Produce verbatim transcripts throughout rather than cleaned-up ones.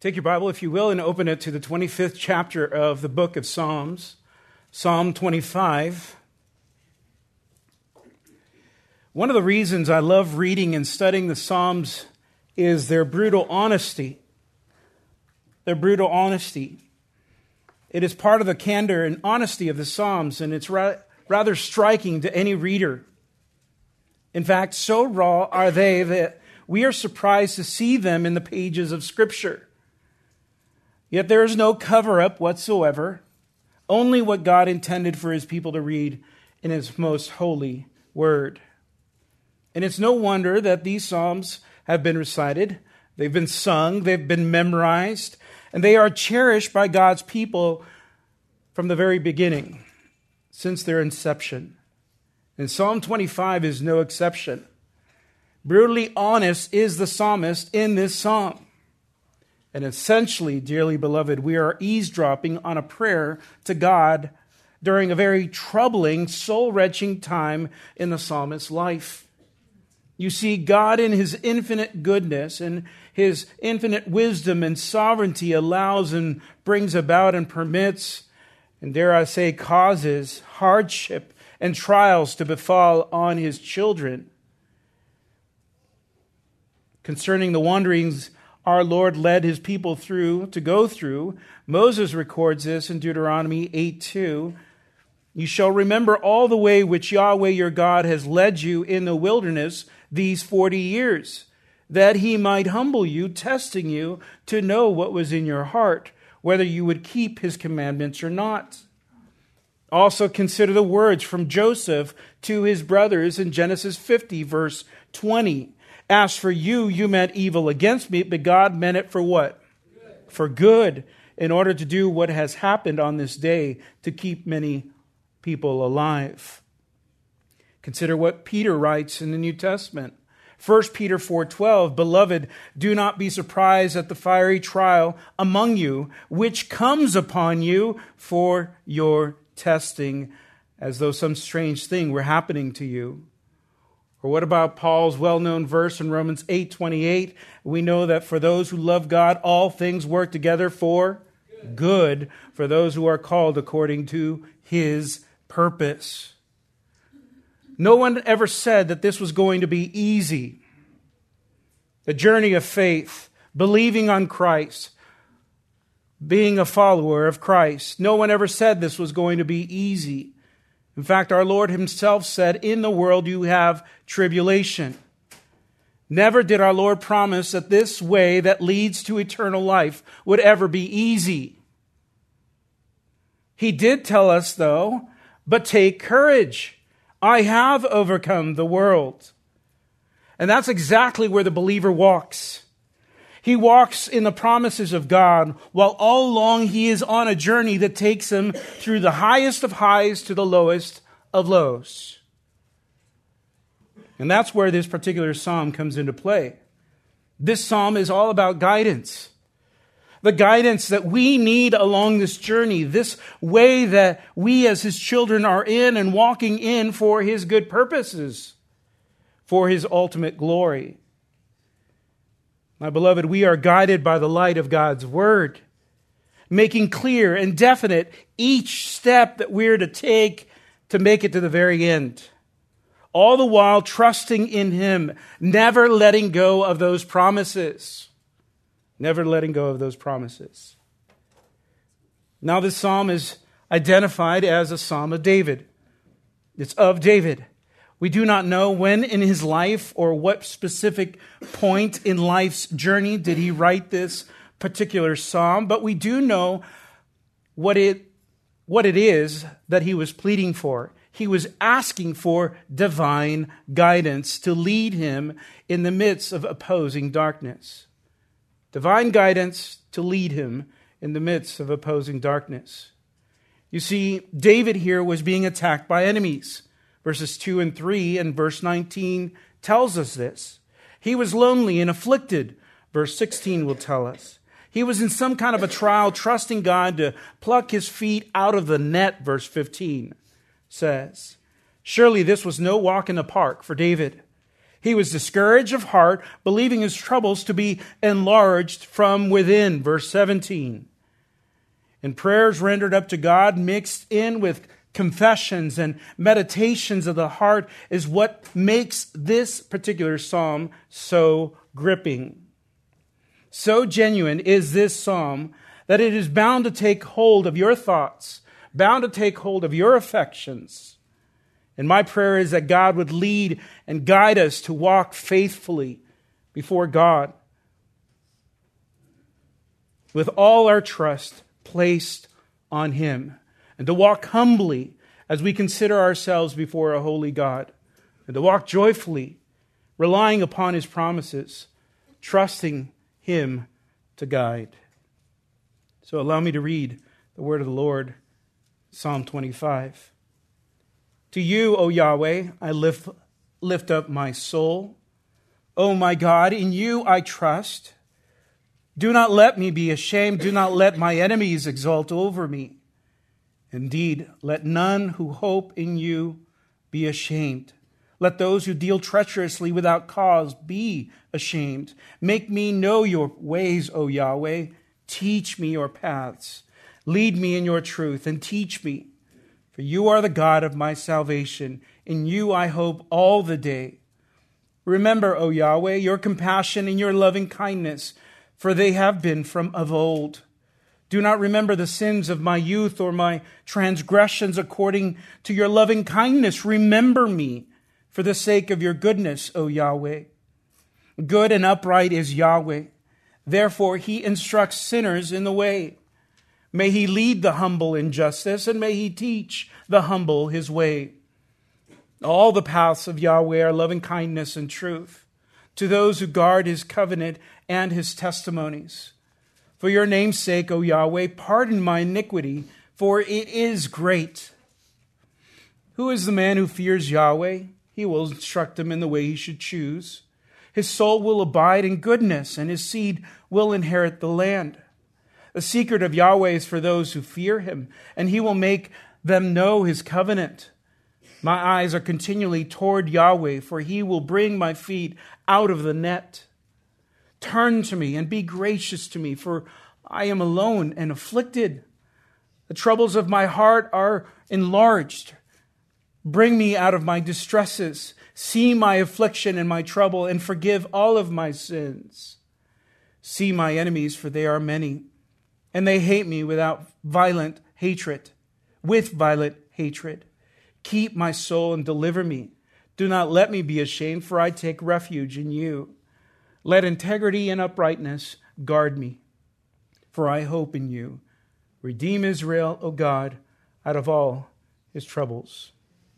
Take your Bible, if you will, and open it to the twenty-fifth chapter of the book of Psalms, Psalm twenty-five. One of the reasons I love reading and studying the Psalms is their brutal honesty. Their brutal honesty. It is part of the candor and honesty of the Psalms, and it's ra- rather striking to any reader. In fact, so raw are they that we are surprised to see them in the pages of Scripture. Yet there is no cover-up whatsoever, only what God intended for His people to read in His most holy word. And it's no wonder that these Psalms have been recited, they've been sung, they've been memorized, and they are cherished by God's people from the very beginning, since their inception. And Psalm twenty-five is no exception. Brutally honest is the psalmist in this psalm. And essentially, dearly beloved, we are eavesdropping on a prayer to God during a very troubling, soul-wrenching time in the psalmist's life. You see, God in His infinite goodness and His infinite wisdom and sovereignty allows and brings about and permits, and dare I say, causes hardship and trials to befall on His children. Concerning the wanderings our Lord led His people through, to go through, Moses records this in Deuteronomy eight two. You shall remember all the way which Yahweh your God has led you in the wilderness these forty years, that He might humble you, testing you to know what was in your heart, whether you would keep His commandments or not. Also consider the words from Joseph to his brothers in Genesis fifty, verse twenty. As for you, you meant evil against me, but God meant it for what? Good. For good, in order to do what has happened on this day, to keep many people alive. Consider what Peter writes in the New Testament. First Peter four twelve, Beloved, do not be surprised at the fiery trial among you, which comes upon you for your testing, as though some strange thing were happening to you. Or what about Paul's well-known verse in Romans eight twenty-eight? We know that for those who love God, all things work together for good, good for those who are called according to His purpose. No one ever said that this was going to be easy. The journey of faith, believing on Christ, being a follower of Christ. No one ever said this was going to be easy. In fact, our Lord Himself said, in the world you have tribulation. Never did our Lord promise that this way that leads to eternal life would ever be easy. He did tell us, though, but take courage. I have overcome the world. And that's exactly where the believer walks. He walks in the promises of God, while all along he is on a journey that takes him through the highest of highs to the lowest of lows. And that's where this particular psalm comes into play. This psalm is all about guidance. The guidance that we need along this journey, this way that we as His children are in and walking in for His good purposes, for His ultimate glory. My beloved, we are guided by the light of God's Word, making clear and definite each step that we're to take to make it to the very end. All the while trusting in Him, never letting go of those promises. Never letting go of those promises. Now this psalm is identified as a psalm of David. It's of David. We do not know when in his life or what specific point in life's journey did he write this particular psalm, but we do know what it, what it is that he was pleading for. He was asking for divine guidance to lead him in the midst of opposing darkness. Divine guidance to lead him in the midst of opposing darkness. You see, David here was being attacked by enemies. Verses two and three and verse nineteen tells us this. He was lonely and afflicted, verse sixteen will tell us. He was in some kind of a trial, trusting God to pluck his feet out of the net, verse fifteen says. Surely this was no walk in the park for David. He was discouraged of heart, believing his troubles to be enlarged from within. Verse seventeen. And prayers rendered up to God mixed in with confessions and meditations of the heart is what makes this particular psalm so gripping. So genuine is this psalm that it is bound to take hold of your thoughts, bound to take hold of your affections. And my prayer is that God would lead and guide us to walk faithfully before God with all our trust placed on Him, and to walk humbly as we consider ourselves before a holy God, and to walk joyfully, relying upon His promises, trusting Him to guide. So allow me to read the word of the Lord, Psalm twenty-five. To you, O Yahweh, I lift, lift up my soul. O my God, in you I trust. Do not let me be ashamed. Do not let my enemies exult over me. Indeed, let none who hope in you be ashamed. Let those who deal treacherously without cause be ashamed. Make me know your ways, O Yahweh. Teach me your paths. Lead me in your truth and teach me. For you are the God of my salvation. In you I hope all the day. Remember, O Yahweh, your compassion and your loving kindness, for they have been from of old. Do not remember the sins of my youth or my transgressions. According to your loving kindness, remember me for the sake of your goodness, O Yahweh. Good and upright is Yahweh. Therefore, he instructs sinners in the way. May he lead the humble in justice, and may he teach the humble his way. All the paths of Yahweh are loving kindness and truth to those who guard his covenant and his testimonies. For your name's sake, O Yahweh, pardon my iniquity, for it is great. Who is the man who fears Yahweh? He will instruct him in the way he should choose. His soul will abide in goodness, and his seed will inherit the land. The secret of Yahweh is for those who fear him, and he will make them know his covenant. My eyes are continually toward Yahweh, for he will bring my feet out of the net. Turn to me and be gracious to me, for I am alone and afflicted. The troubles of my heart are enlarged. Bring me out of my distresses. See my affliction and my trouble, and forgive all of my sins. See my enemies, for they are many, and they hate me without violent hatred, with violent hatred. Keep my soul and deliver me. Do not let me be ashamed, for I take refuge in you. Let integrity and uprightness guard me, for I hope in you. Redeem Israel, O God, out of all his troubles.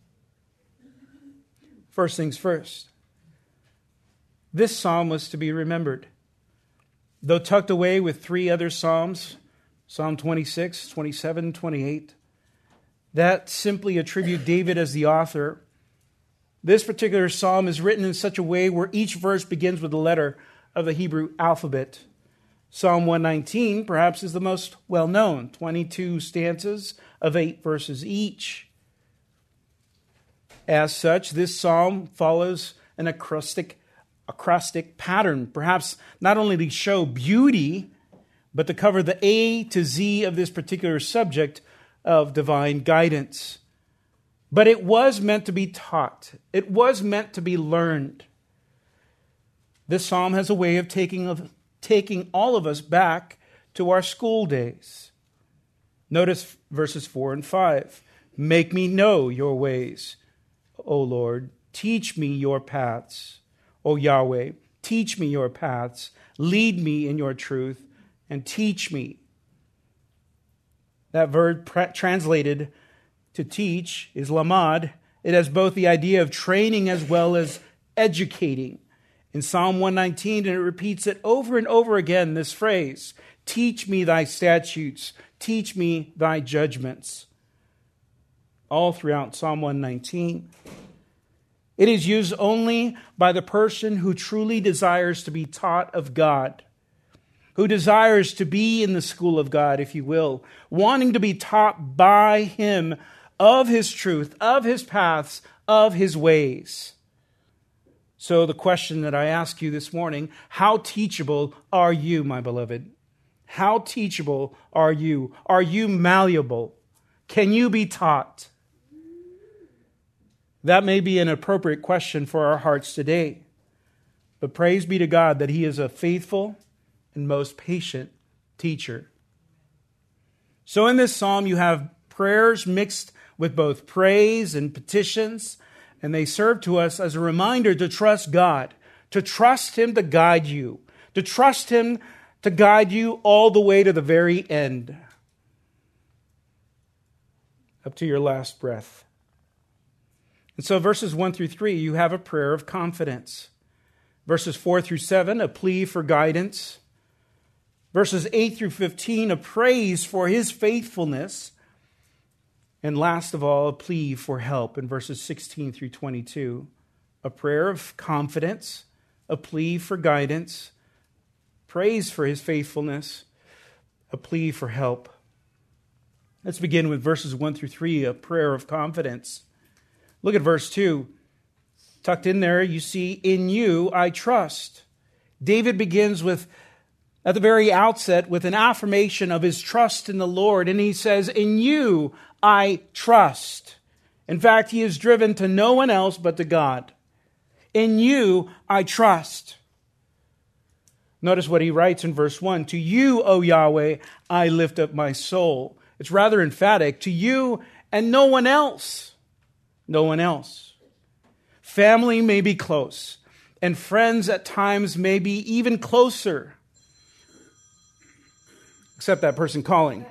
First things first, this psalm was to be remembered. Though tucked away with three other psalms, Psalm twenty-six, twenty-seven, twenty-eight, that simply attribute David as the author. This particular psalm is written in such a way where each verse begins with a letter of the Hebrew alphabet. Psalm one nineteen, perhaps, is the most well-known, twenty-two stanzas of eight verses each. As such, this psalm follows an acrostic, acrostic pattern, perhaps not only to show beauty, but to cover the A to Z of this particular subject of divine guidance. But it was meant to be taught. It was meant to be learned. This psalm has a way of taking, of taking all of us back to our school days. Notice verses four and five. Make me know your ways, O Lord. Teach me your paths, O Yahweh. Teach me your paths. Lead me in your truth and teach me. That verb pre- translated to teach is lamad. It has both the idea of training as well as educating. In Psalm one nineteen, and it repeats it over and over again, this phrase, teach me thy statutes, teach me thy judgments. All throughout Psalm one nineteen. It is used only by the person who truly desires to be taught of God, who desires to be in the school of God, if you will, wanting to be taught by him of his truth, of his paths, of his ways. So the question that I ask you this morning, how teachable are you, my beloved? How teachable are you? Are you malleable? Can you be taught? That may be an appropriate question for our hearts today. But praise be to God that He is a faithful and most patient teacher. So in this psalm, you have prayers mixed with both praise and petitions, and they serve to us as a reminder to trust God, to trust Him to guide you, to trust Him to guide you all the way to the very end, up to your last breath. And so verses one through three, you have a prayer of confidence. Verses four through seven, a plea for guidance. Verses eight through fifteen, a praise for His faithfulness. And last of all, a plea for help in verses sixteen through twenty-two. A prayer of confidence, a plea for guidance, praise for His faithfulness, a plea for help. Let's begin with verses one through three, a prayer of confidence. Look at verse two. Tucked in there, you see, in you I trust. David begins with, at the very outset, with an affirmation of his trust in the Lord. And he says, in you I trust. In fact, he is driven to no one else but to God. In you I trust. Notice what he writes in verse one. To you, O Yahweh, I lift up my soul. It's rather emphatic. To you and no one else. No one else. Family may be close, and friends at times may be even closer. Except that person calling.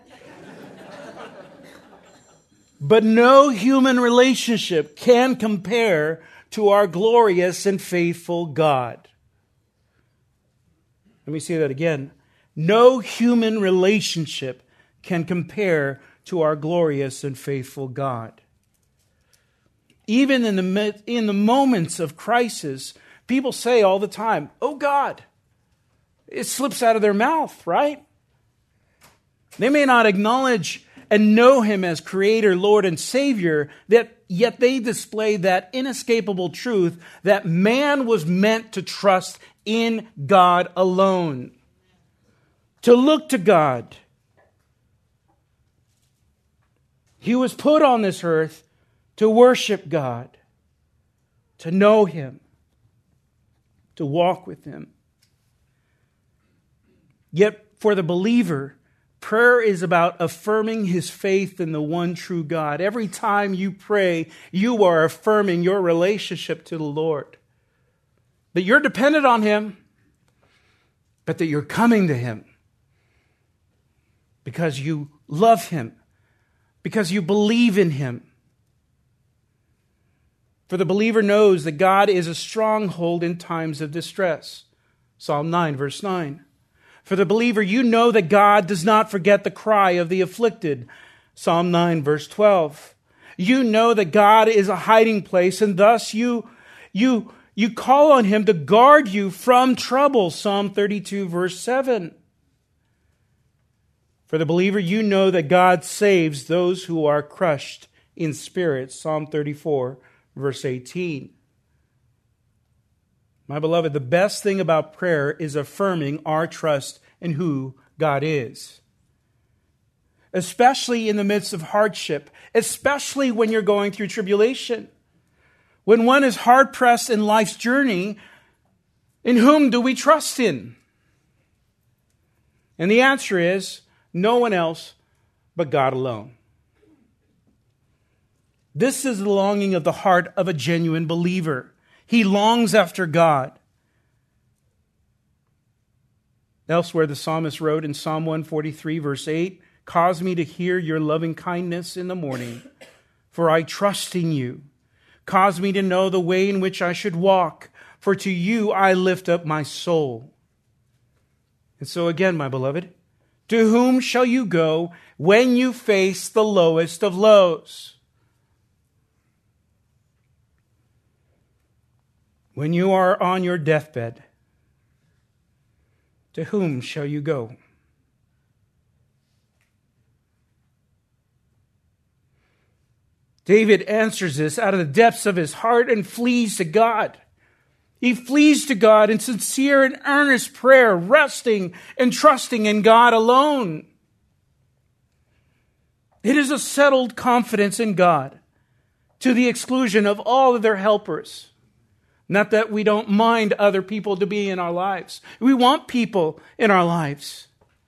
But no human relationship can compare to our glorious and faithful God. Let me say that again. No human relationship can compare to our glorious and faithful God. Even in the, in the moments of crisis, people say all the time, oh God. It slips out of their mouth, right? They may not acknowledge and know Him as Creator, Lord, and Savior, that yet they display that inescapable truth that man was meant to trust in God alone, to look to God. He was put on this earth to worship God, to know Him, to walk with Him. Yet for the believer, prayer is about affirming his faith in the one true God. Every time you pray, you are affirming your relationship to the Lord. That you're dependent on Him, but that you're coming to Him because you love Him, because you believe in Him. For the believer knows that God is a stronghold in times of distress. Psalm nine, verse nine. For the believer, you know that God does not forget the cry of the afflicted. Psalm nine, verse twelve. You know that God is a hiding place, and thus you, you, you call on Him to guard you from trouble. Psalm thirty-two, verse seven. For the believer, you know that God saves those who are crushed in spirit. Psalm thirty-four, verse eighteen. My beloved, the best thing about prayer is affirming our trust in who God is. Especially in the midst of hardship, especially when you're going through tribulation. When one is hard-pressed in life's journey, in whom do we trust in? And the answer is, no one else but God alone. This is the longing of the heart of a genuine believer. He longs after God. Elsewhere, the psalmist wrote in Psalm one forty-three, verse eight, cause me to hear your loving kindness in the morning, for I trust in you. Cause me to know the way in which I should walk, for to you I lift up my soul. And so again, my beloved, to whom shall you go when you face the lowest of lows? When you are on your deathbed, to whom shall you go? David answers this out of the depths of his heart and flees to God. He flees to God in sincere and earnest prayer, resting and trusting in God alone. It is a settled confidence in God to the exclusion of all of their helpers. Not that we don't mind other people to be in our lives. We want people in our lives.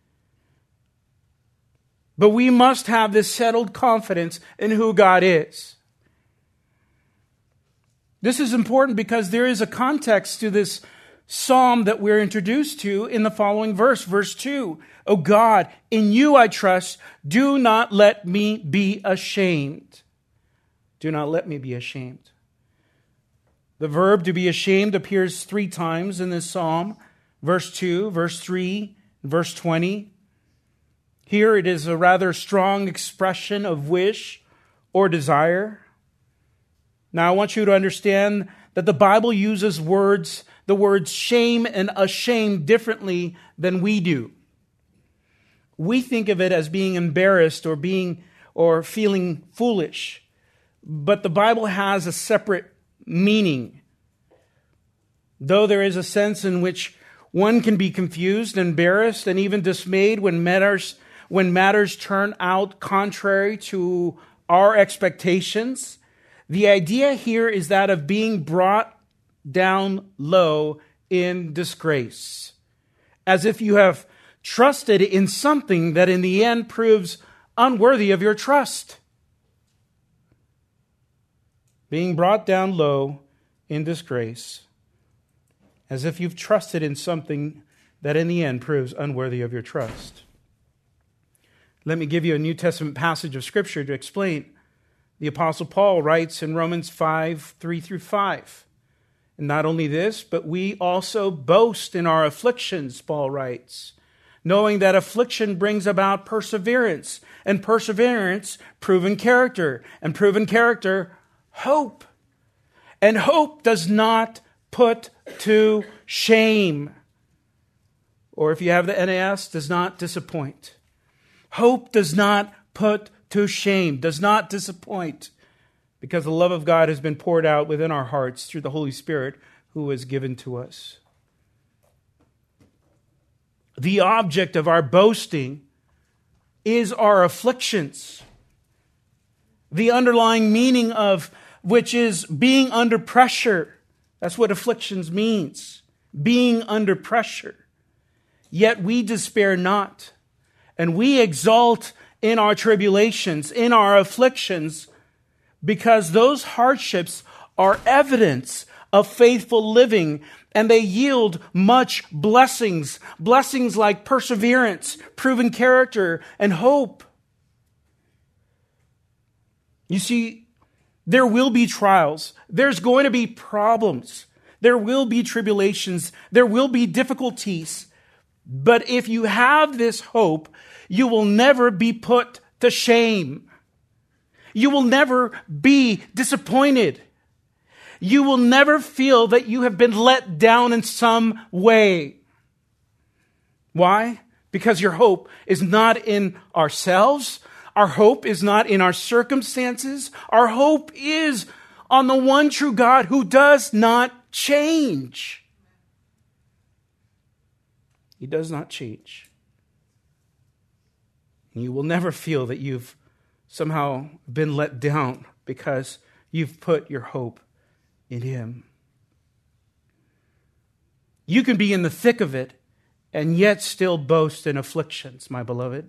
But we must have this settled confidence in who God is. This is important because there is a context to this psalm that we're introduced to in the following verse, verse two. O God, in you I trust. Do not let me be ashamed. Do not let me be ashamed. The verb to be ashamed appears three times in this psalm. Verse two, verse three, verse twenty. Here it is a rather strong expression of wish or desire. Now I want you to understand that the Bible uses words, the words shame and ashamed differently than we do. We think of it as being embarrassed or being or feeling foolish. But the Bible has a separate meaning. Though there is a sense in which one can be confused, embarrassed, and even dismayed when matters when matters turn out contrary to our expectations, the idea here is that of being brought down low in disgrace, as if you have trusted in something that in the end proves unworthy of your trust. Being brought down low in disgrace, as if you've trusted in something that in the end proves unworthy of your trust. Let me give you a New Testament passage of Scripture to explain. The Apostle Paul writes in Romans five, three through five. And not only this, but we also boast in our afflictions, Paul writes, knowing that affliction brings about perseverance, and perseverance, proven character, and proven character, hope. And hope does not put to shame. Or if you have the N A S, does not disappoint. Hope does not put to shame, does not disappoint, because the love of God has been poured out within our hearts through the Holy Spirit who is given to us. The object of our boasting is our afflictions. The underlying meaning of which is being under pressure. That's what afflictions means. Being under pressure. Yet we despair not, and we exult in our tribulations, in our afflictions, because those hardships are evidence of faithful living, and they yield much blessings, blessings like perseverance, proven character, and hope. You see, there will be trials. There's going to be problems. There will be tribulations. There will be difficulties. But if you have this hope, you will never be put to shame. You will never be disappointed. You will never feel that you have been let down in some way. Why? Because your hope is not in ourselves. Our hope is not in our circumstances. Our hope is on the one true God who does not change. He does not change. You will never feel that you've somehow been let down because you've put your hope in Him. You can be in the thick of it and yet still boast in afflictions, my beloved.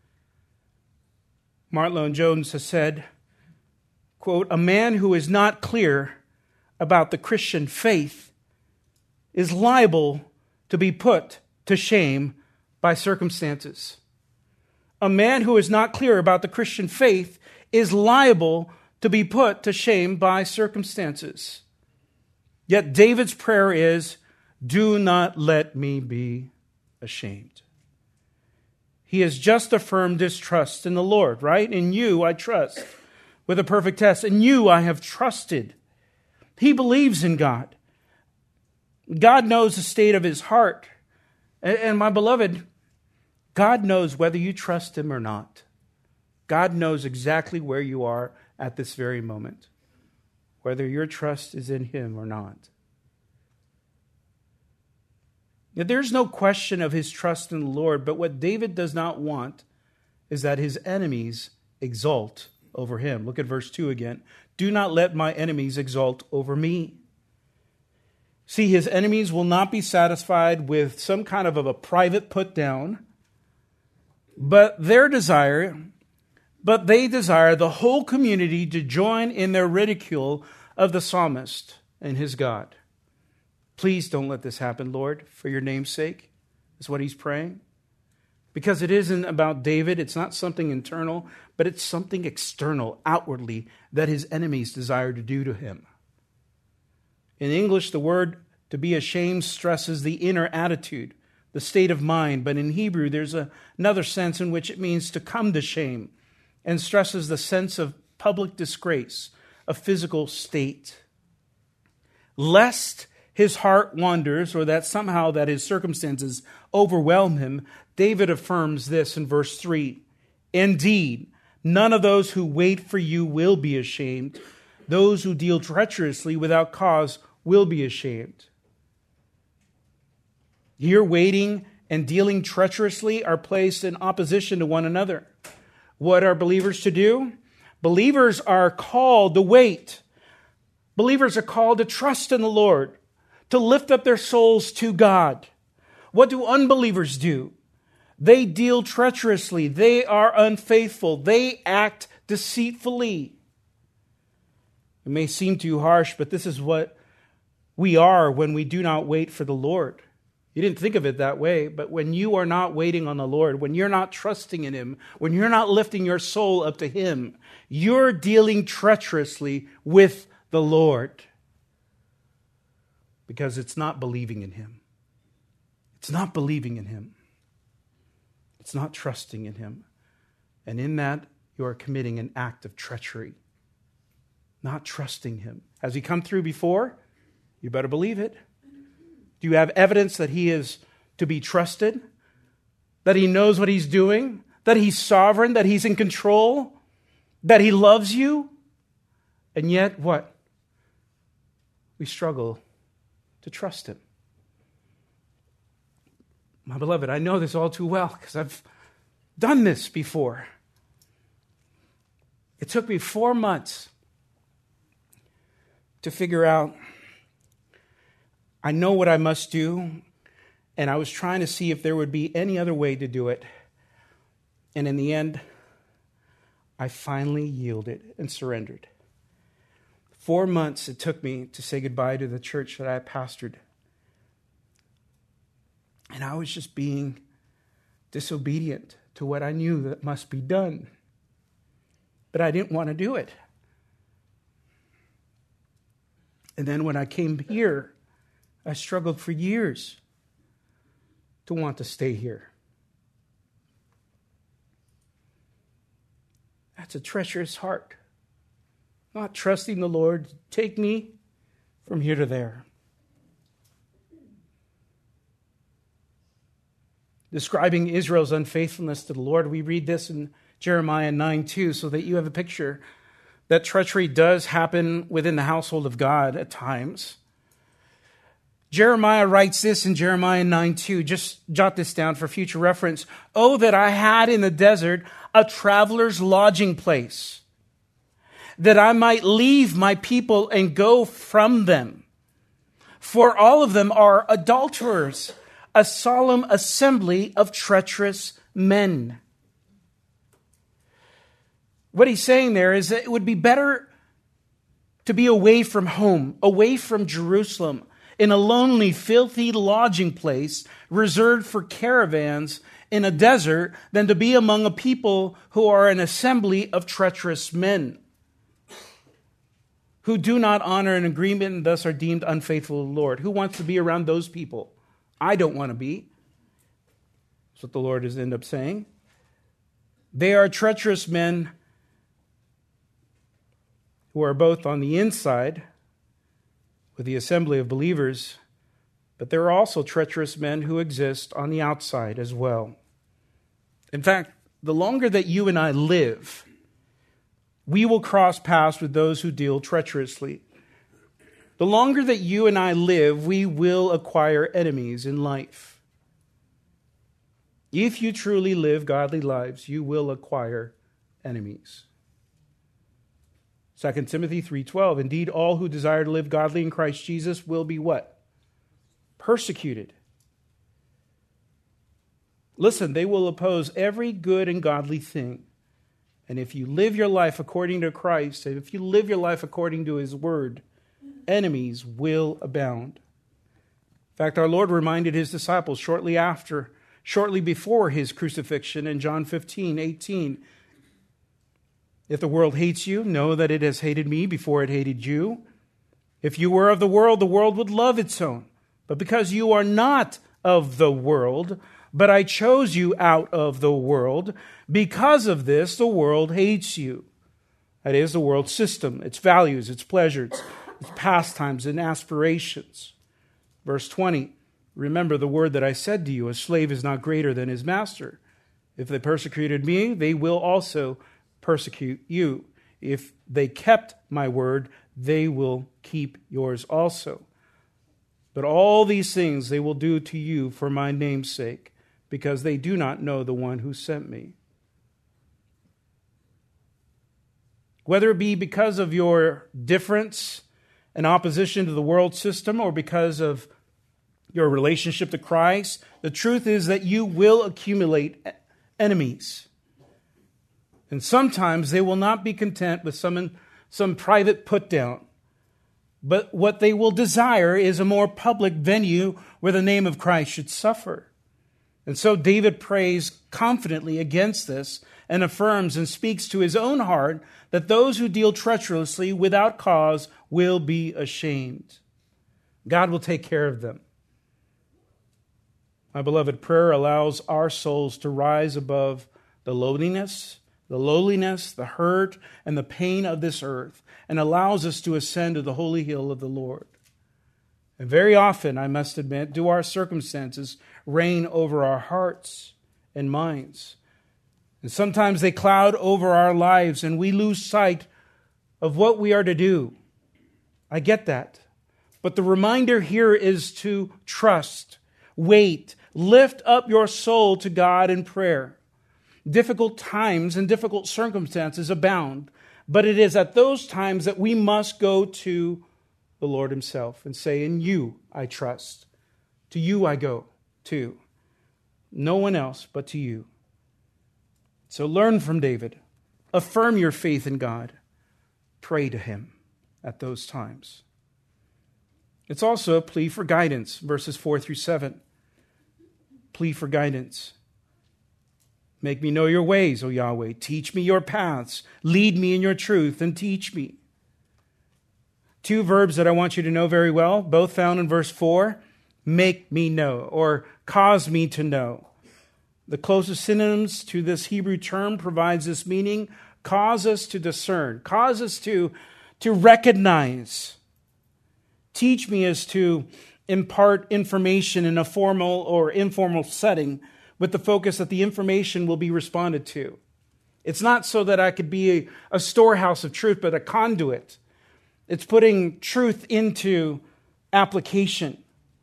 Martin Lloyd-Jones has said, quote, "A man who is not clear about the Christian faith is liable to be put to shame by circumstances." A man who is not clear about the Christian faith is liable to be put to shame by circumstances. Yet David's prayer is, "Do not let me be ashamed." He has just affirmed his trust in the Lord, right? "In you I trust," with a perfect test. "In you I have trusted." He believes in God. God knows the state of his heart. And my beloved, God knows whether you trust Him or not. God knows exactly where you are at this very moment, whether your trust is in Him or not. Yet there's no question of his trust in the Lord, but what David does not want is that his enemies exult over him. Look at verse two again. Do not let my enemies exult over me. See, his enemies will not be satisfied with some kind of a private put down, but their desire, but they desire the whole community to join in their ridicule of the psalmist and his God. Please don't let this happen, Lord, for your name's sake, is what he's praying. Because it isn't about David, it's not something internal, but it's something external, outwardly, that his enemies desire to do to him. In English, the word to be ashamed stresses the inner attitude, the state of mind, but in Hebrew, there's a, another sense in which it means to come to shame and stresses the sense of public disgrace, a physical state. Lest his heart wanders, or that somehow that his circumstances overwhelm him, David affirms this in verse three. Indeed, none of those who wait for you will be ashamed. Those who deal treacherously without cause will be ashamed. Here, waiting and dealing treacherously are placed in opposition to one another. What are believers to do? Believers are called to wait. Believers are called to trust in the Lord, to lift up their souls to God. What do unbelievers do? They deal treacherously. They are unfaithful. They act deceitfully. It may seem too harsh, but this is what we are when we do not wait for the Lord. You didn't think of it that way, but when you are not waiting on the Lord, when you're not trusting in Him, when you're not lifting your soul up to Him, you're dealing treacherously with the Lord. Because it's not believing in Him. It's not believing in Him. It's not trusting in Him. And in that, you are committing an act of treachery. Not trusting Him. Has He come through before? You better believe it. Do you have evidence that He is to be trusted? That He knows what He's doing? That He's sovereign? That He's in control? That He loves you? And yet, what? We struggle to trust Him. My beloved, I know this all too well because I've done this before. It took me four months to figure out I know what I must do, and I was trying to see if there would be any other way to do it. And in the end, I finally yielded and surrendered. Four months it took me to say goodbye to the church that I pastored. And I was just being disobedient to what I knew that must be done. But I didn't want to do it. And then when I came here, I struggled for years to want to stay here. That's a treacherous heart. Not trusting the Lord to take me from here to there. Describing Israel's unfaithfulness to the Lord, we read this in Jeremiah nine two, so that you have a picture that treachery does happen within the household of God at times. Jeremiah writes this in Jeremiah nine two. Just jot this down for future reference. Oh, that I had in the desert a traveler's lodging place, that I might leave my people and go from them. For all of them are adulterers, a solemn assembly of treacherous men. What he's saying there is that it would be better to be away from home, away from Jerusalem, in a lonely, filthy lodging place reserved for caravans in a desert than to be among a people who are an assembly of treacherous men, who do not honor an agreement and thus are deemed unfaithful to the Lord. Who wants to be around those people? I don't want to be. That's what the Lord has ended up saying. They are treacherous men who are both on the inside with the assembly of believers, but there are also treacherous men who exist on the outside as well. In fact, the longer that you and I live, we will cross paths with those who deal treacherously. The longer that you and I live, we will acquire enemies in life. If you truly live godly lives, you will acquire enemies. Second Timothy three twelve, indeed, all who desire to live godly in Christ Jesus will be what? Persecuted. Listen, they will oppose every good and godly thing. And if you live your life according to Christ, and if you live your life according to His Word, enemies will abound. In fact, our Lord reminded His disciples shortly after, shortly before His crucifixion in John fifteen eighteen, if the world hates you, know that it has hated me before it hated you. If you were of the world, the world would love its own. But because you are not of the world, but I chose you out of the world, because of this, the world hates you. That is, the world system, its values, its pleasures, its pastimes and aspirations. Verse twenty, remember the word that I said to you, a slave is not greater than his master. If they persecuted me, they will also persecute you. If they kept my word, they will keep yours also. But all these things they will do to you for my name's sake, because they do not know the one who sent me. Whether it be because of your difference and opposition to the world system or because of your relationship to Christ, the truth is that you will accumulate enemies. And sometimes they will not be content with some, some private put down. But what they will desire is a more public venue where the name of Christ should suffer. And so David prays confidently against this and affirms and speaks to his own heart that those who deal treacherously without cause will be ashamed. God will take care of them. My beloved, prayer allows our souls to rise above the lowliness, the lowliness, the hurt, and the pain of this earth, and allows us to ascend to the holy hill of the Lord. And very often, I must admit, do our circumstances reign over our hearts and minds. And sometimes they cloud over our lives, and we lose sight of what we are to do. I get that. But the reminder here is to trust, wait, lift up your soul to God in prayer. Difficult times and difficult circumstances abound, but it is at those times that we must go to the Lord Himself and say, in you I trust. To you I go to. No one else but to you. So learn from David. Affirm your faith in God. Pray to Him at those times. It's also a plea for guidance, verses four through seven. Plea for guidance. Make me know your ways, O Yahweh. Teach me your paths. Lead me in your truth and teach me. Two verbs that I want you to know very well, both found in verse four. Make me know, or cause me to know. The closest synonyms to this Hebrew term provides this meaning. Cause us to discern. Cause us to, to recognize. Teach me is to impart information in a formal or informal setting with the focus that the information will be responded to. It's not so that I could be a, a storehouse of truth, but a conduit. It's putting truth into application.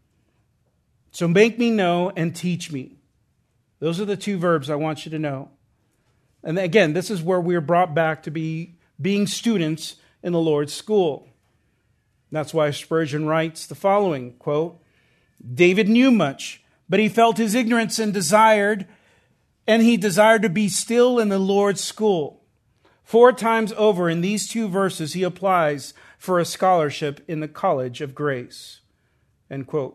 So make me know and teach me. Those are the two verbs I want you to know. And again, this is where we're brought back to be being students in the Lord's school. That's why Spurgeon writes the following, quote, David knew much, but he felt his ignorance and desired, and he desired to be still in the Lord's school. Four times over in these two verses, he applies for a scholarship in the college of grace. End quote.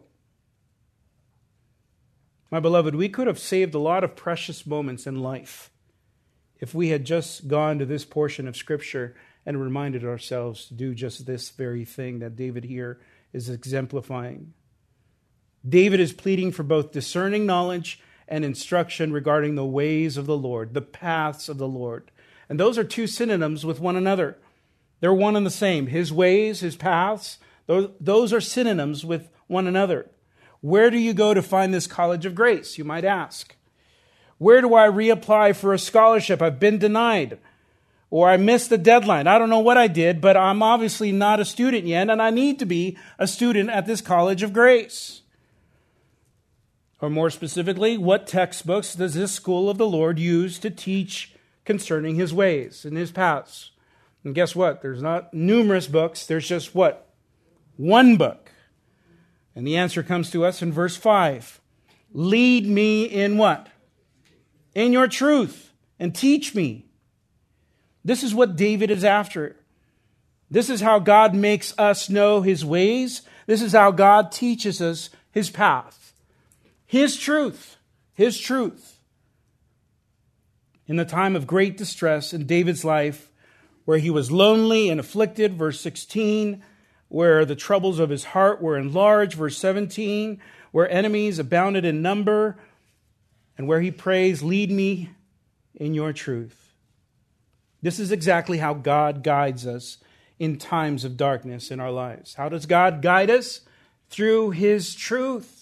My beloved, we could have saved a lot of precious moments in life if we had just gone to this portion of Scripture and reminded ourselves to do just this very thing that David here is exemplifying. David is pleading for both discerning knowledge and instruction regarding the ways of the Lord, the paths of the Lord. And those are two synonyms with one another. They're one and the same. His ways, his paths, those, those are synonyms with one another. Where do you go to find this college of grace, you might ask? Where do I reapply for a scholarship? I've been denied. Or I missed the deadline. I don't know what I did, but I'm obviously not a student yet, and I need to be a student at this college of grace. Or more specifically, what textbooks does this school of the Lord use to teach concerning his ways and his paths? And guess what? There's not numerous books. There's just what? One book. And the answer comes to us in verse five. Lead me in what? In your truth, and teach me. This is what David is after. This is how God makes us know his ways. This is how God teaches us his path. His truth. His truth. In the time of great distress in David's life, where he was lonely and afflicted, verse sixteen, where the troubles of his heart were enlarged, verse seventeen, where enemies abounded in number, and where he prays, lead me in your truth. This is exactly how God guides us in times of darkness in our lives. How does God guide us? Through his truth.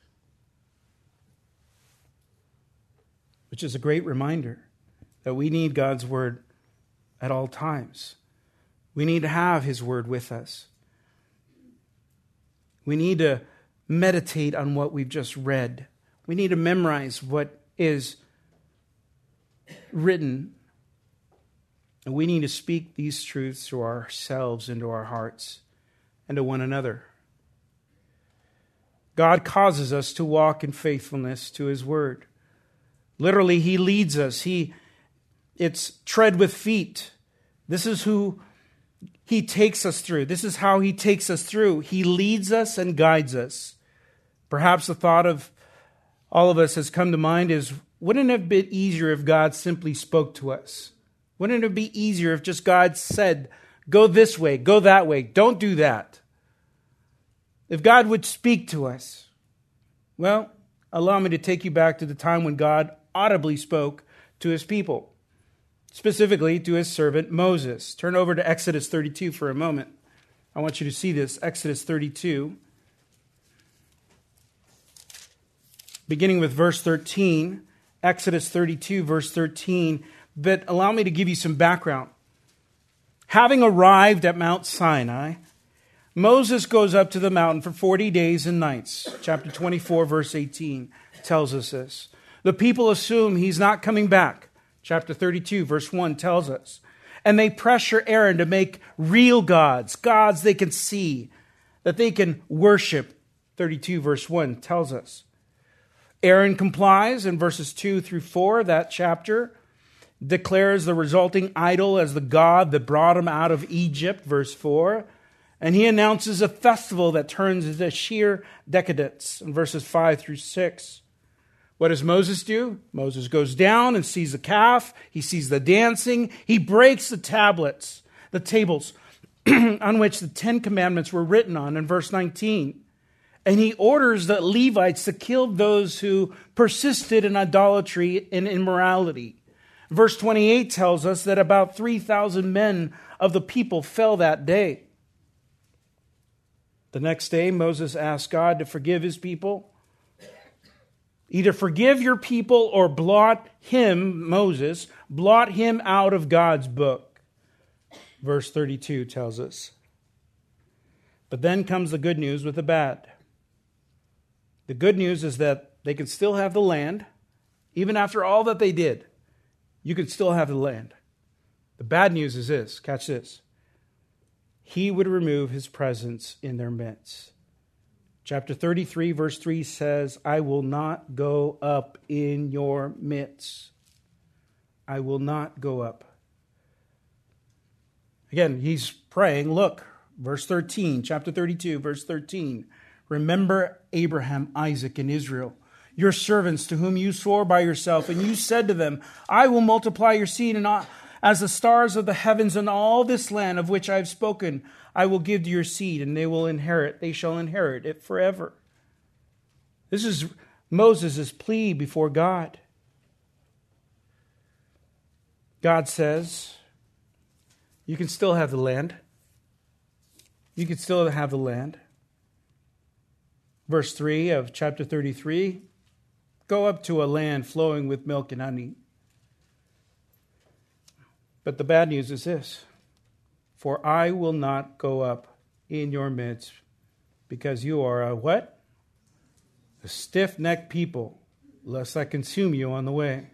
Which is a great reminder that we need God's word at all times. We need to have his word with us. We need to meditate on what we've just read. We need to memorize what is written. And we need to speak these truths to ourselves and to our hearts and to one another. God causes us to walk in faithfulness to his word. Literally, he leads us. He, it's tread with feet. This is who he takes us through. This is how he takes us through. He leads us and guides us. Perhaps the thought of all of us has come to mind is, wouldn't it have been easier if God simply spoke to us? Wouldn't it be easier if just God said, go this way, go that way, don't do that? If God would speak to us. Well, allow me to take you back to the time when God audibly spoke to his people, specifically to his servant Moses. Turn over to Exodus thirty-two for a moment. I want you to see this, Exodus thirty-two. Beginning with verse thirteen, Exodus thirty-two, verse thirteen. But allow me to give you some background. Having arrived at Mount Sinai, Moses goes up to the mountain for forty days and nights. Chapter twenty-four, verse eighteen tells us this. The people assume he's not coming back. Chapter thirty-two, verse one tells us. And they pressure Aaron to make real gods, gods they can see, that they can worship. thirty-two, verse one tells us. Aaron complies in verses two through four, that chapter, declares the resulting idol as the god that brought him out of Egypt, verse four. And he announces a festival that turns into sheer decadence in verses five through six. What does Moses do? Moses goes down and sees the calf. He sees the dancing. He breaks the tablets, the tables on which the Ten Commandments were written on in verse nineteen. And he orders the Levites to kill those who persisted in idolatry and immorality. Verse twenty-eight tells us that about three thousand men of the people fell that day. The next day, Moses asked God to forgive his people. Either forgive your people or blot him, Moses, blot him out of God's book. Verse thirty-two tells us. But then comes the good news with the bad. The good news is that they can still have the land. Even after all that they did, you can still have the land. The bad news is this, catch this. He would remove his presence in their midst. Chapter thirty-three, verse three says, I will not go up in your midst. I will not go up. Again, he's praying, look, verse thirteen, chapter thirty-two, verse thirteen. Remember Abraham, Isaac, and Israel, your servants to whom you swore by yourself, and you said to them, I will multiply your seed and as the stars of the heavens, and all this land of which I have spoken, I will give to your seed, and they will inherit, they shall inherit it forever. This is Moses' plea before God. God says, you can still have the land. You can still have the land. Verse three of chapter thirty-three, go up to a land flowing with milk and honey. But the bad news is this: for I will not go up in your midst, because you are a what? A stiff-necked people, lest I consume you on the way.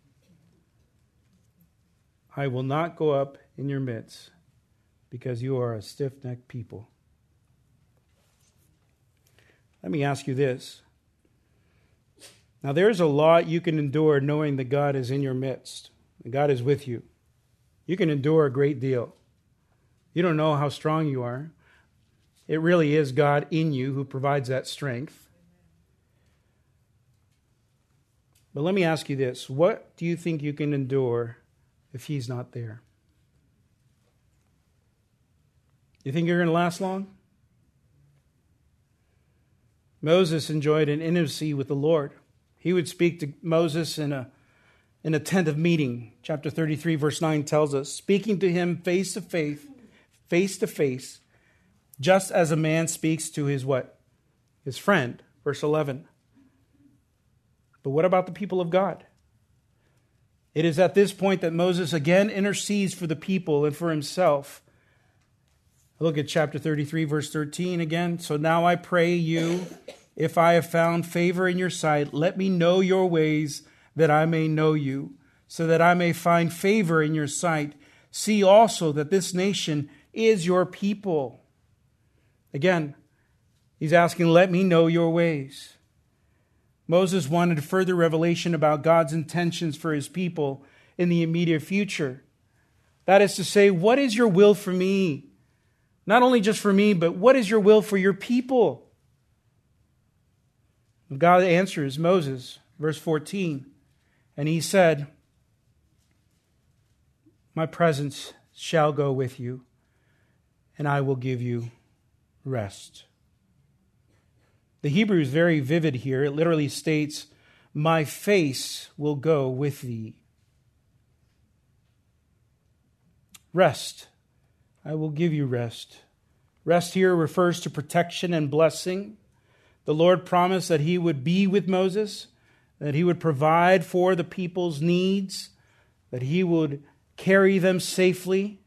I will not go up in your midst, because you are a stiff-necked people. Let me ask you this. Now, there's a lot you can endure knowing that God is in your midst, that God is with you. You can endure a great deal. You don't know how strong you are. It really is God in you who provides that strength. But let me ask you this. What do you think you can endure if He's not there? You think you're going to last long? Moses enjoyed an intimacy with the Lord. He would speak to Moses in a, in a tent of meeting. Chapter thirty-three, verse nine tells us, speaking to him face to face, face to face, just as a man speaks to his what? His friend. Verse eleven. But what about the people of God? It is at this point that Moses again intercedes for the people and for himself. Look at chapter thirty-three, verse thirteen again. So now I pray you, if I have found favor in your sight, let me know your ways, that I may know you, so that I may find favor in your sight. See also that this nation is your people. Again, he's asking, let me know your ways. Moses wanted further revelation about God's intentions for his people in the immediate future. That is to say, what is your will for me? Not only just for me, but what is your will for your people? God answers Moses, verse fourteen, and he said, my presence shall go with you, and I will give you rest. The Hebrew is very vivid here. It literally states, my face will go with thee. Rest. I will give you rest. Rest here refers to protection and blessing. The Lord promised that He would be with Moses, that He would provide for the people's needs, that He would carry them safely.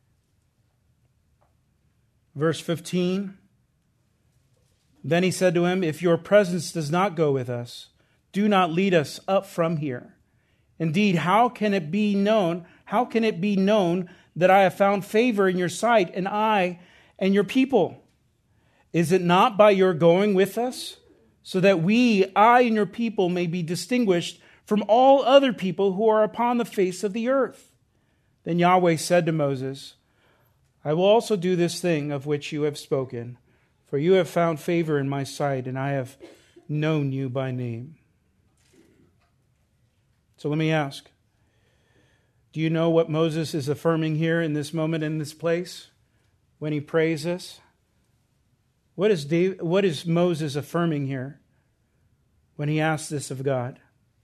Verse fifteen, then He said to him, if your presence does not go with us, do not lead us up from here. Indeed, how can it be known, how can it be known that I have found favor in your sight, and I and your people? Is it not by your going with us, so that we, I and your people, may be distinguished from all other people who are upon the face of the earth? Then Yahweh said to Moses, I will also do this thing of which you have spoken, for you have found favor in my sight, and I have known you by name. So let me ask, do you know what Moses is affirming here in this moment, in this place, when he prays this? What is David, what is Moses affirming here when he asks this of God?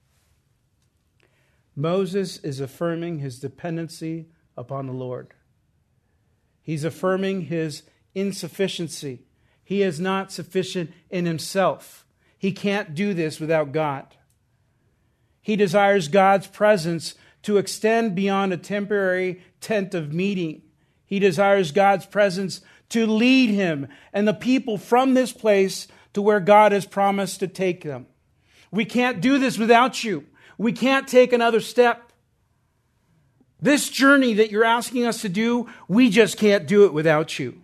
Moses is affirming his dependency upon the Lord. He's affirming his insufficiency. He is not sufficient in himself. He can't do this without God. He desires God's presence to extend beyond a temporary tent of meeting. He desires God's presence to lead him and the people from this place to where God has promised to take them. We can't do this without you. We can't take another step. This journey that you're asking us to do, we just can't do it without you.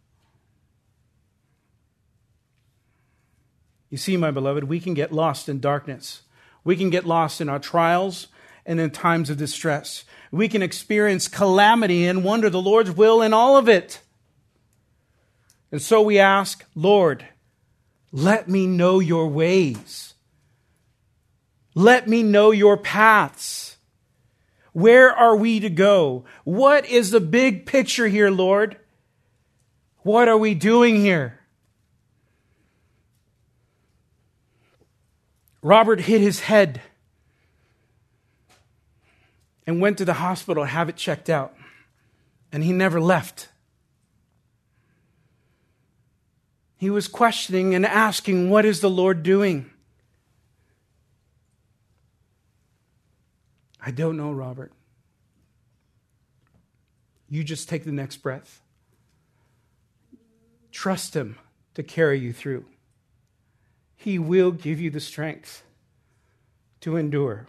You see, my beloved, we can get lost in darkness. We can get lost in our trials and in times of distress. We can experience calamity and wonder the Lord's will in all of it. And so we ask, Lord, let me know your ways. Let me know your paths. Where are we to go? What is the big picture here, Lord? What are we doing here? Robert hit his head and went to the hospital to have it checked out. And he never left. He was questioning and asking, what is the Lord doing? I don't know, Robert. You just take the next breath. Trust him to carry you through. He will give you the strength to endure.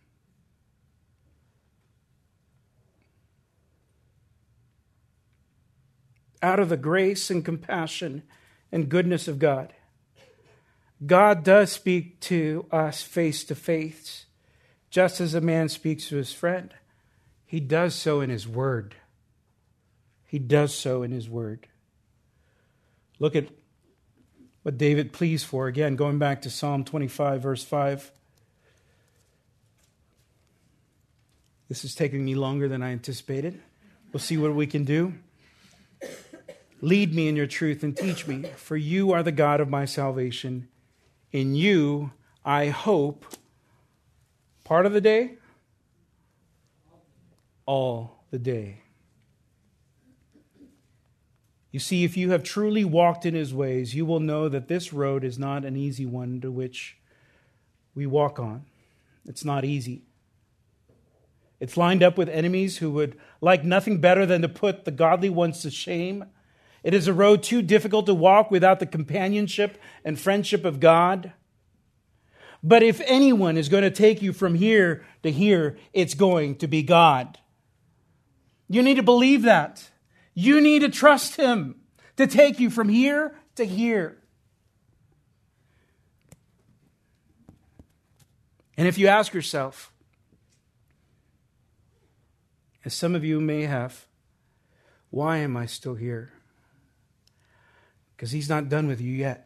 Out of the grace and compassion and goodness of God, God does speak to us face to face, just as a man speaks to his friend. He does so in his word. He does so in his word. Look at what David pleads for. Again, going back to Psalm twenty-five, verse five. This is taking me longer than I anticipated. We'll see what we can do. Lead me in your truth and teach me, for you are the God of my salvation. In you I hope. Part of the day? All the day. You see, if you have truly walked in his ways, you will know that this road is not an easy one to which we walk on. It's not easy. It's lined up with enemies who would like nothing better than to put the godly ones to shame. It is a road too difficult to walk without the companionship and friendship of God. But if anyone is going to take you from here to here, it's going to be God. You need to believe that. You need to trust him to take you from here to here. And if you ask yourself, as some of you may have, why am I still here? Because he's not done with you yet.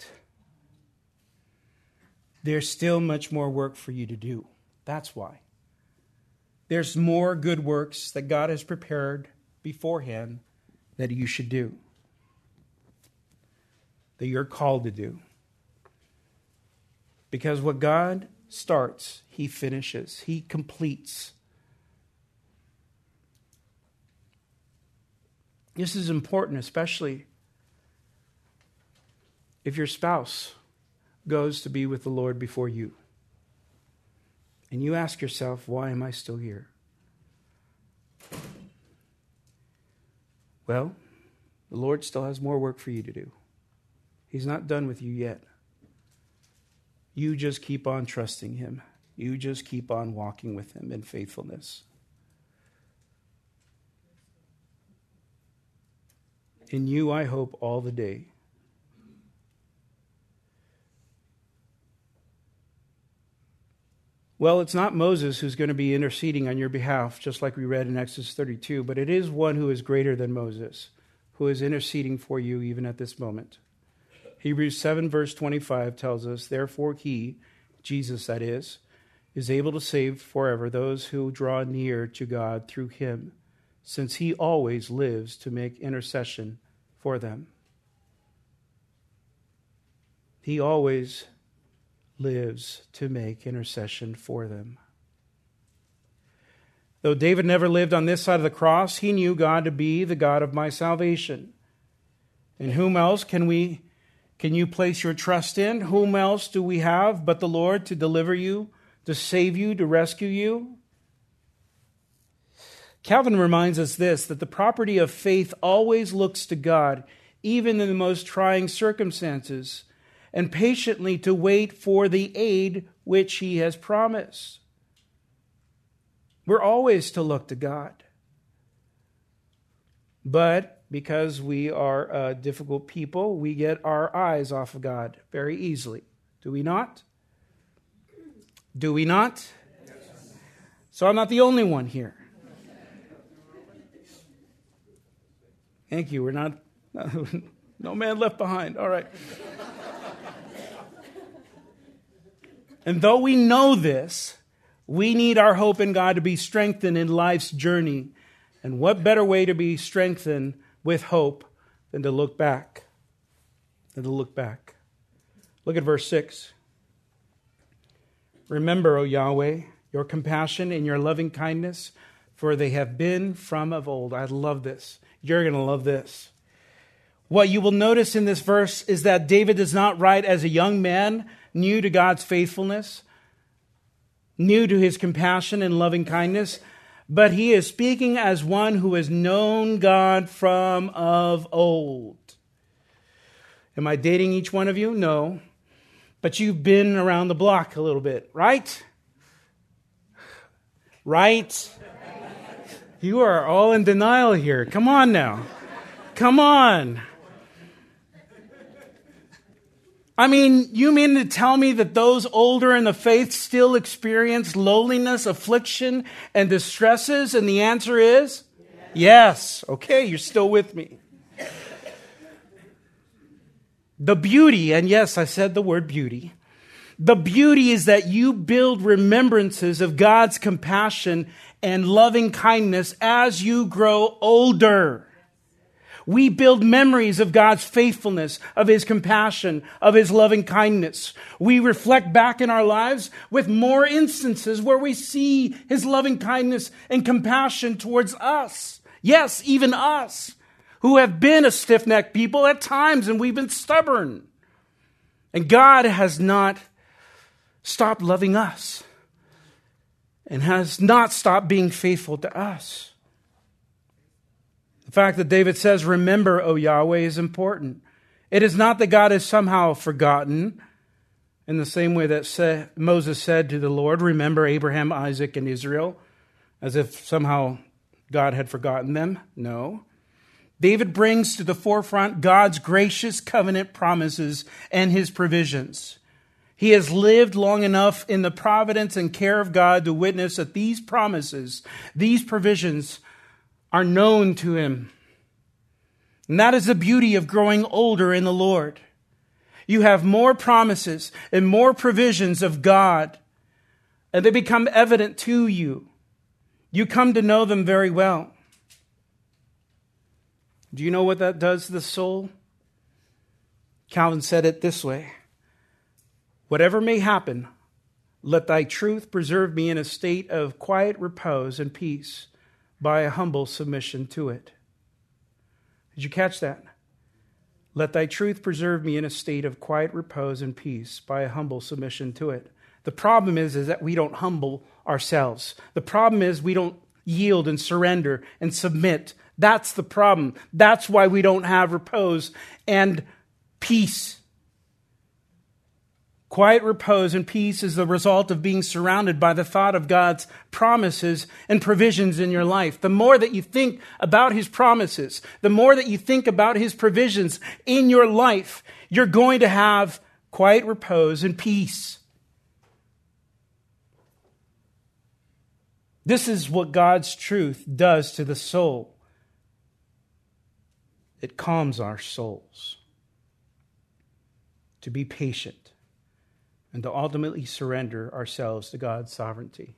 There's still much more work for you to do. That's why. There's more good works that God has prepared beforehand that you should do, that you're called to do. Because what God starts, he finishes, he completes. This is important, especially if your spouse goes to be with the Lord before you. And you ask yourself, why am I still here? Well, the Lord still has more work for you to do. He's not done with you yet. You just keep on trusting him. You just keep on walking with him in faithfulness. In you I hope all the day. Well, it's not Moses who's going to be interceding on your behalf, just like we read in Exodus thirty-two, but it is one who is greater than Moses, who is interceding for you even at this moment. Hebrews seven, verse twenty-five tells us, therefore he, Jesus that is, is able to save forever those who draw near to God through him, since he always lives to make intercession for them. He always lives to make intercession for them. Though David never lived on this side of the cross, he knew God to be the God of my salvation. And whom else can we, can you place your trust in? Whom else do we have but the Lord to deliver you, to save you, to rescue you? Calvin reminds us this, that the property of faith always looks to God, even in the most trying circumstances, and patiently to wait for the aid which he has promised. We're always to look to God. But because we are uh, difficult people, we get our eyes off of God very easily. Do we not? Do we not? Yes. So I'm not the only one here. Thank you. We're not, no man left behind. All right. And though we know this, we need our hope in God to be strengthened in life's journey. And what better way to be strengthened with hope than to look back? Than to look back. Look at verse six. Remember, O Yahweh, your compassion and your loving kindness, for they have been from of old. I love this. You're going to love this. What you will notice in this verse is that David does not write as a young man, new to God's faithfulness, new to his compassion and loving kindness, but he is speaking as one who has known God from of old. Am I dating each one of you? No. But you've been around the block a little bit, right? Right? You are all in denial here. Come on now. Come on. I mean, you mean to tell me that those older in the faith still experience loneliness, affliction, and distresses? And the answer is yes. Yes. Okay, you're still with me. The beauty, and yes, I said the word beauty. The beauty is that you build remembrances of God's compassion and loving kindness as you grow older. We build memories of God's faithfulness, of His compassion, of His loving kindness. We reflect back in our lives with more instances where we see His loving kindness and compassion towards us. Yes, even us, who have been a stiff-necked people at times, and we've been stubborn. And God has not stopped loving us and has not stopped being faithful to us. The fact that David says, "Remember, O Yahweh," is important. It is not that God has somehow forgotten, in the same way that Moses said to the Lord, "Remember Abraham, Isaac, and Israel," as if somehow God had forgotten them. No. David brings to the forefront God's gracious covenant promises and His provisions. He has lived long enough in the providence and care of God to witness that these promises, these provisions, are known to him. And that is the beauty of growing older in the Lord. You have more promises and more provisions of God, and they become evident to you. You come to know them very well. Do you know what that does to the soul? Calvin said it this way: "Whatever may happen, let thy truth preserve me in a state of quiet repose and peace by a humble submission to it." Did you catch that? Let thy truth preserve me in a state of quiet repose and peace by a humble submission to it. The problem is, is that we don't humble ourselves. The problem is we don't yield and surrender and submit. That's the problem. That's why we don't have repose and peace. Quiet repose and peace is the result of being surrounded by the thought of God's promises and provisions in your life. The more that you think about His promises, the more that you think about His provisions in your life, you're going to have quiet repose and peace. This is what God's truth does to the soul. It calms our souls to be patient and to ultimately surrender ourselves to God's sovereignty.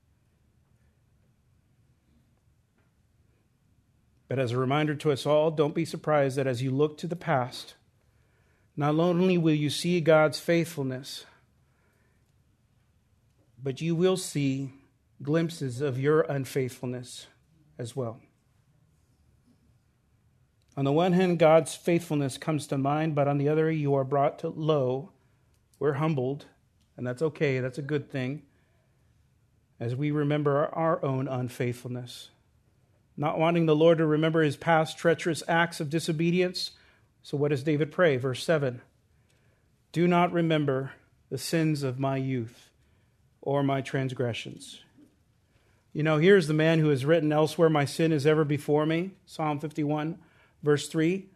But as a reminder to us all, don't be surprised that as you look to the past, not only will you see God's faithfulness, but you will see glimpses of your unfaithfulness as well. On the one hand, God's faithfulness comes to mind, but on the other, you are brought to low. We're humbled, and that's okay. That's a good thing, as we remember our own unfaithfulness. Not wanting the Lord to remember His past treacherous acts of disobedience. So what does David pray? Verse seven. "Do not remember the sins of my youth or my transgressions." You know, here's the man who has written elsewhere, "My sin is ever before me." Psalm fifty-one, verse three.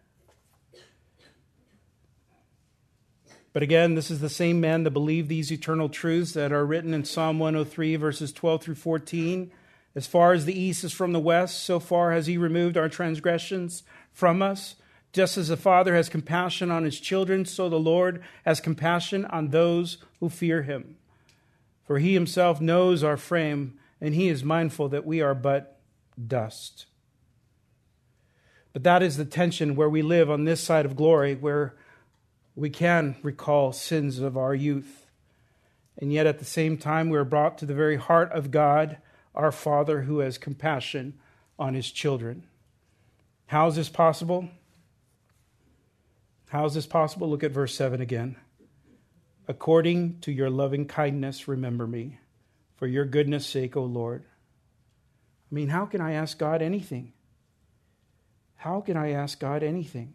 But again, this is the same man that believed these eternal truths that are written in Psalm one oh three, verses twelve through fourteen. "As far as the east is from the west, so far has He removed our transgressions from us. Just as the Father has compassion on His children, so the Lord has compassion on those who fear Him. For He Himself knows our frame, and He is mindful that we are but dust." But that is the tension where we live on this side of glory, where we can recall sins of our youth. And yet at the same time, we are brought to the very heart of God, our Father, who has compassion on His children. How is this possible? How is this possible? Look at verse seven again. "According to your loving kindness, remember me, for your goodness' sake, O Lord." I mean, how can I ask God anything? How can I ask God anything?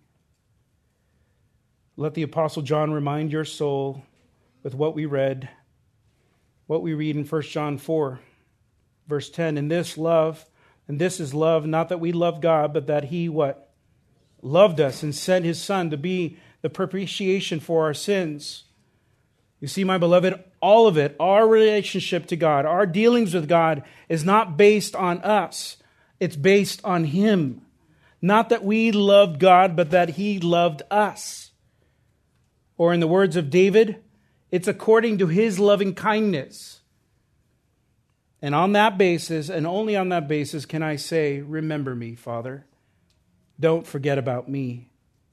Let the Apostle John remind your soul with what we read, what we read in First John four, verse ten. And this love, and this is love, not that we love God, but that he what? Loved us and sent his Son to be the propitiation for our sins. You see, my beloved, all of it, our relationship to God, our dealings with God is not based on us. It's based on him. Not that we loved God, but that he loved us. Or in the words of David, it's according to his loving kindness. And on that basis, and only on that basis, can I say, remember me, Father. Don't forget about me.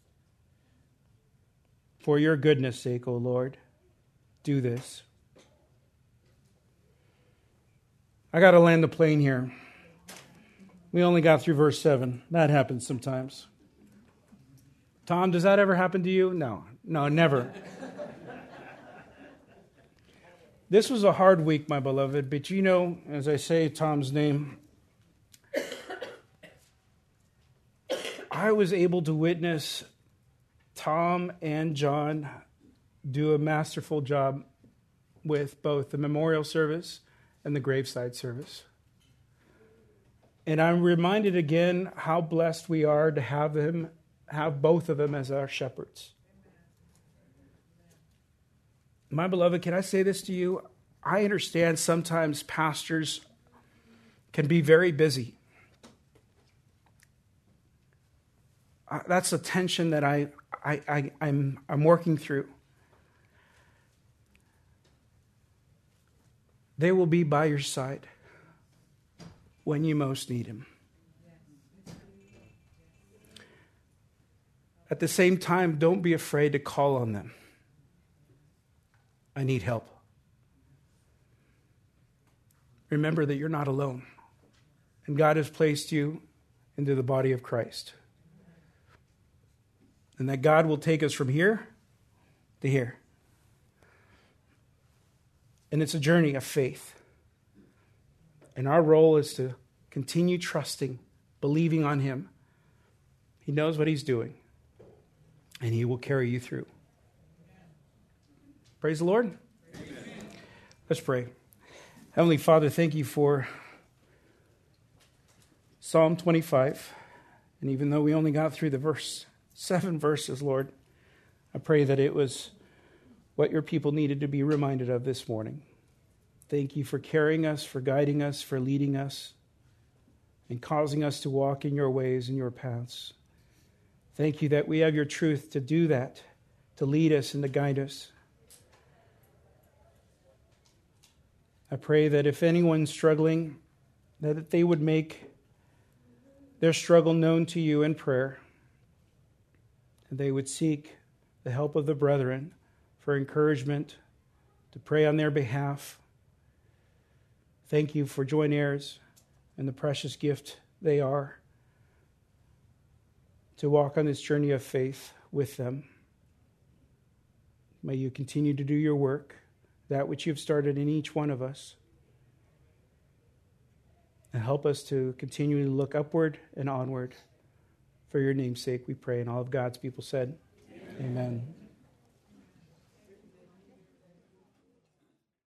For your goodness' sake, O Lord, do this. I got to land the plane here. We only got through verse seven. That happens sometimes. Tom, does that ever happen to you? No, no, never. This was a hard week, my beloved, but you know, as I say Tom's name, I was able to witness Tom and John do a masterful job with both the memorial service and the graveside service. And I'm reminded again how blessed we are to have them, have both of them as our shepherds. My beloved, can I say this to you? I understand sometimes pastors can be very busy. Uh, that's a tension that I, I, I, I'm, I'm working through. They will be by your side when you most need him. At the same time, don't be afraid to call on them. I need help. Remember that you're not alone. And God has placed you into the body of Christ. And that God will take us from here to here. And it's a journey of faith. And our role is to continue trusting, believing on him. He knows what he's doing. And he will carry you through. Praise the Lord. Amen. Let's pray. Heavenly Father, thank you for Psalm twenty-five. And even though we only got through the verse, seven verses, Lord, I pray that it was what your people needed to be reminded of this morning. Thank you for carrying us, for guiding us, for leading us, and causing us to walk in your ways and your paths. Thank you that we have your truth to do that, to lead us and to guide us. I pray that if anyone's struggling, that they would make their struggle known to you in prayer, and they would seek the help of the brethren for encouragement, to pray on their behalf. Thank you for joint heirs and the precious gift they are to walk on this journey of faith with them. May you continue to do your work, that which you've started in each one of us. And help us to continue to look upward and onward. For your name's sake we pray. And all of God's people said, Amen. Amen.